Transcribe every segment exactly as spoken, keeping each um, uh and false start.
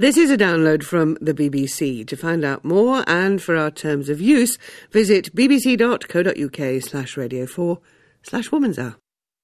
This is a download from the B B C. To find out more and for our terms of use, visit bbc.co.uk slash radio 4 slash woman's hour.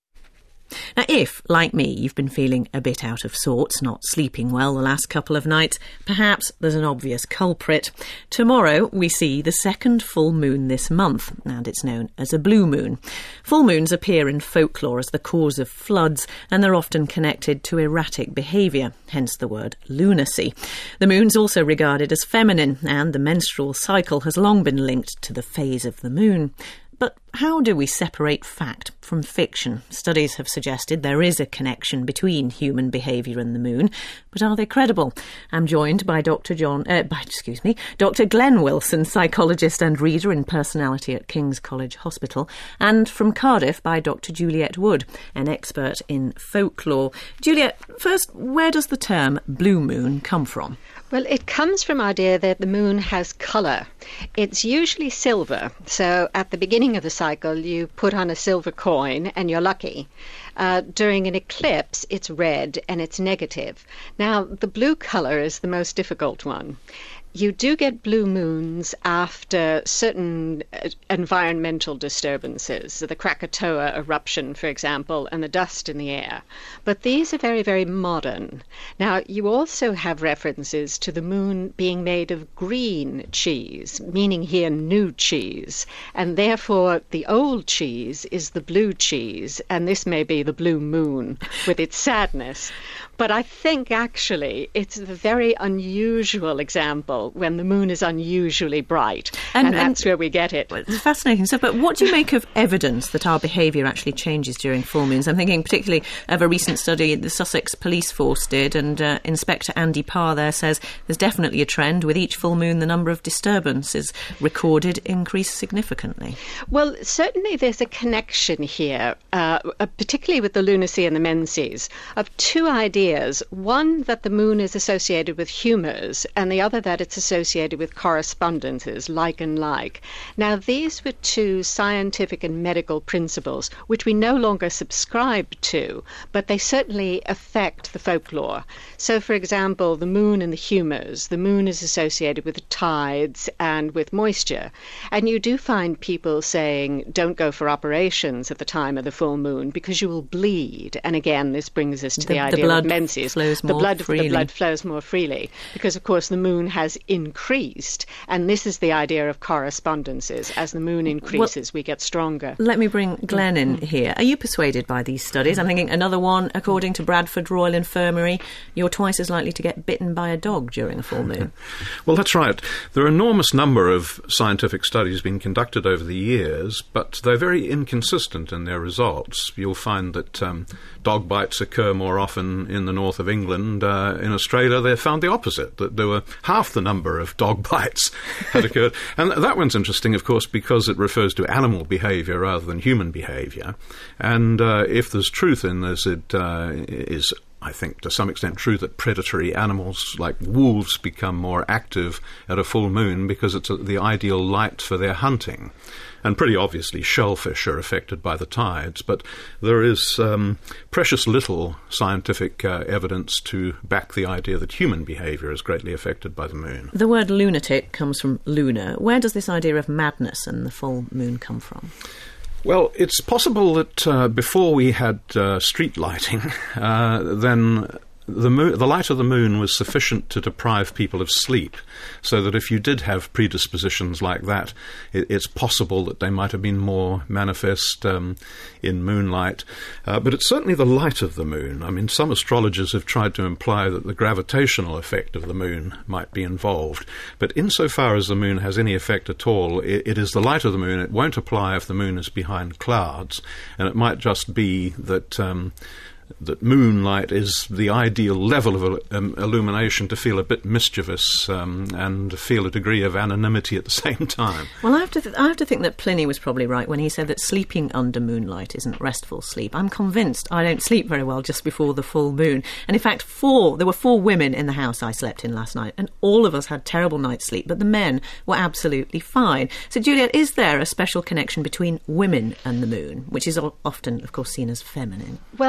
Now, if, like me, you've been feeling a bit out of sorts, not sleeping well the last couple of nights, perhaps there's an obvious culprit. Tomorrow we see the second full moon this month, and it's known as a blue moon. Full moons appear in folklore as the cause of floods, and they're often connected to erratic behaviour, hence the word lunacy. The moon's also regarded as feminine, and the menstrual cycle has long been linked to the phase of the moon. But how do we separate fact from fiction? Studies have suggested there is a connection between human behaviour and the moon, but are they credible? I'm joined by Doctor John, uh, by, excuse me, Doctor Glenn Wilson, psychologist and reader in personality at King's College Hospital, and from Cardiff by Doctor Juliet Wood, an expert in folklore. Juliet, first, where does the term blue moon come from? Well, it comes from the idea that the moon has colour. It's usually silver, so at the beginning of the cycle you put on a silver coin and you're lucky. Uh, during an eclipse it's red and it's negative. Now, the blue colour is the most difficult one. You do get blue moons after certain uh, environmental disturbances, the Krakatoa eruption, for example, and the dust in the air. But these are very, very modern. Now, you also have references to the moon being made of green cheese, meaning here new cheese, and therefore the old cheese is the blue cheese, and this may be the blue moon with its sadness. But I think, actually, it's a very unusual example when the moon is unusually bright, and, and that's and, where we get it. It's fascinating stuff, but what do you make of evidence that our behaviour actually changes during full moons? I'm thinking particularly of a recent study the Sussex Police Force did, and uh, Inspector Andy Parr there says there's definitely a trend. With each full moon, the number of disturbances recorded increase significantly. Well, certainly there's a connection here, uh, particularly with the lunacy and the menses, of two ideas. One, that the moon is associated with humours, and the other that it's associated with correspondences, like and like. Now, these were two scientific and medical principles which we no longer subscribe to, but they certainly affect the folklore. So, for example, the moon and the humours. The moon is associated with the tides and with moisture. And you do find people saying, don't go for operations at the time of the full moon because you will bleed. And again, this brings us to the, the idea the of menses. Flows the more blood, freely. The blood flows more freely because, of course, the moon has increased. And this is the idea of correspondences. As the moon increases, well, we get stronger. Let me bring Glenn in here. Are you persuaded by these studies? I'm thinking another one, according to Bradford Royal Infirmary, you're twice as likely to get bitten by a dog during a full moon. Well, that's right. There are an enormous number of scientific studies being conducted over the years, but they're very inconsistent in their results. You'll find that um, dog bites occur more often in the north of England. Uh, in Australia, they found the opposite, that there were half the number of dog bites had occurred. And that one's interesting, of course, because it refers to animal behaviour rather than human behaviour. And uh, if there's truth in this, it uh, is, I think, to some extent true that predatory animals like wolves become more active at a full moon because it's a, the ideal light for their hunting. And pretty obviously shellfish are affected by the tides, but there is um, precious little scientific uh, evidence to back the idea that human behaviour is greatly affected by the moon. The word lunatic comes from lunar. Where does this idea of madness and the full moon come from? Well, it's possible that uh, before we had uh, street lighting, uh, then the, mo- the light of the moon was sufficient to deprive people of sleep, so that if you did have predispositions like that, it, it's possible that they might have been more manifest um, in moonlight. Uh, but it's certainly the light of the moon. I mean, some astrologers have tried to imply that the gravitational effect of the moon might be involved. But insofar as the moon has any effect at all, it, it is the light of the moon. It won't apply if the moon is behind clouds, and it might just be that Um, that moonlight is the ideal level of um, illumination to feel a bit mischievous um, and feel a degree of anonymity at the same time. Well, I have to th- I have to think that Pliny was probably right when he said that sleeping under moonlight isn't restful sleep. I'm convinced I don't sleep very well just before the full moon. And in fact, four there were four women in the house I slept in last night, and all of us had terrible night's sleep, but the men were absolutely fine. So, Juliet, is there a special connection between women and the moon, which is o- often, of course, seen as feminine? Well, there's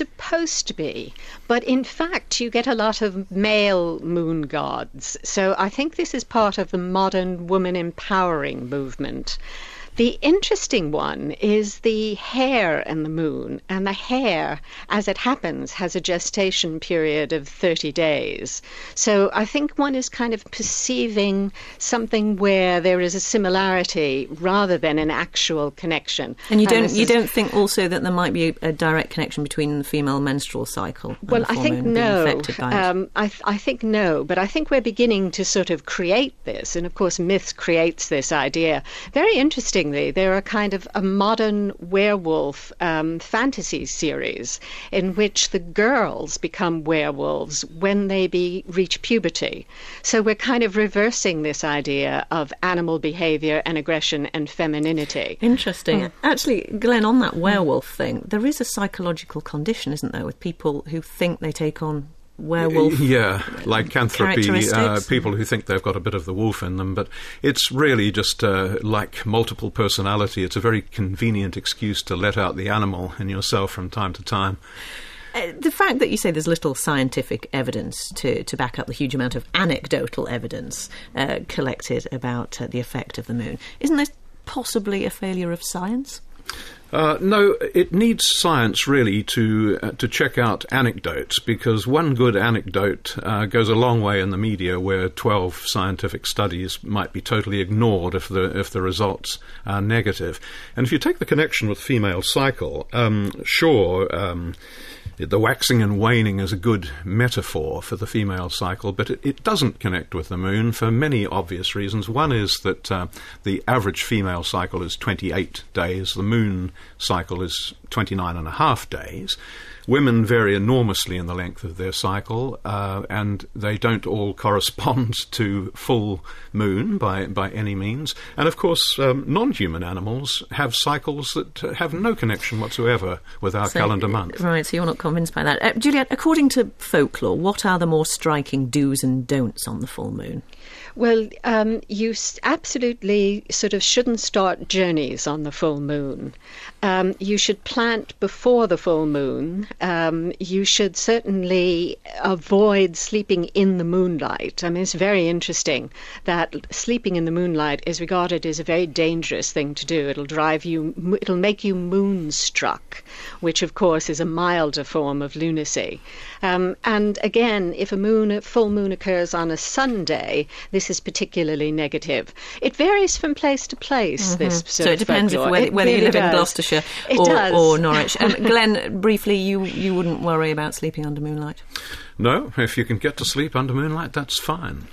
supposed to be, but in fact you get a lot of male moon gods. So I think this is part of the modern woman empowering movement. The interesting one is the hare and the moon. And the hare, as it happens, has a gestation period of thirty days. So I think one is kind of perceiving something where there is a similarity rather than an actual connection. And you don't and you is, don't think also that there might be a, a direct connection between the female menstrual cycle and well, the full I think moon no. being affected by it? Um, I, th- I think no, but I think we're beginning to sort of create this. And of course, myths creates this idea. Very interesting. There are kind of a modern werewolf um, fantasy series in which the girls become werewolves when they be, reach puberty. So we're kind of reversing this idea of animal behaviour and aggression and femininity. Interesting. Mm. Actually, Glenn, on that werewolf thing, there is a psychological condition, isn't there, with people who think they take on werewolf yeah, lycanthropy, uh, characteristics. people who think they've got a bit of the wolf in them, but it's really just uh, like multiple personality. It's a very convenient excuse to let out the animal in yourself from time to time. Uh, the fact that you say there's little scientific evidence to, to back up the huge amount of anecdotal evidence uh, collected about uh, the effect of the moon, isn't this possibly a failure of science? Uh, no, it needs science really to uh, to check out anecdotes, because one good anecdote uh, goes a long way in the media, where twelve scientific studies might be totally ignored if the if the results are negative. And if you take the connection with female cycle, um, sure. Um, The waxing and waning is a good metaphor for the female cycle, but it, it doesn't connect with the moon for many obvious reasons. One is that uh, the average female cycle is twenty-eight days. The moon cycle is twenty-nine and a half days. Women vary enormously in the length of their cycle, uh, and they don't all correspond to full moon by, by any means. And of course, um, non-human animals have cycles that have no connection whatsoever with our so, calendar month. Right, so you're not convinced by that. Uh, Juliet, according to folklore, what are the more striking do's and don'ts on the full moon? Well, um, you s- absolutely sort of shouldn't start journeys on the full moon. Um, you should plant before the full moon. Um, you should certainly avoid sleeping in the moonlight. I mean, it's very interesting that sleeping in the moonlight is regarded as a very dangerous thing to do. It'll drive you, it'll make you moonstruck, which of course is a milder form of lunacy. Um, and again, if a moon, a full moon occurs on a Sunday, this is particularly negative. It varies from place to place. Mm-hmm. This sort so it of depends if, folklore. whether, It whether really you live does. in Gloucestershire It or, does. or Norwich. Um, Glenn, briefly, you, you wouldn't worry about sleeping under moonlight? No, if you can get to sleep under moonlight, that's fine.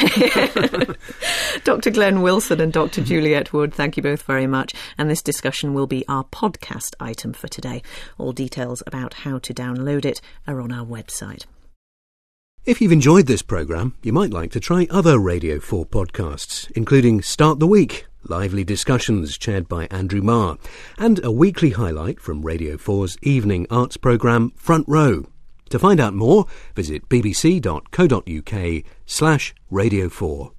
Doctor Glenn Wilson and Doctor Juliet Wood, thank you both very much. And this discussion will be our podcast item for today. All details about how to download it are on our website. If you've enjoyed this programme, you might like to try other Radio four podcasts, including Start the Week, lively discussions chaired by Andrew Marr, and a weekly highlight from Radio four's evening arts programme Front Row. To find out more, visit bbc.co.uk slash Radio 4.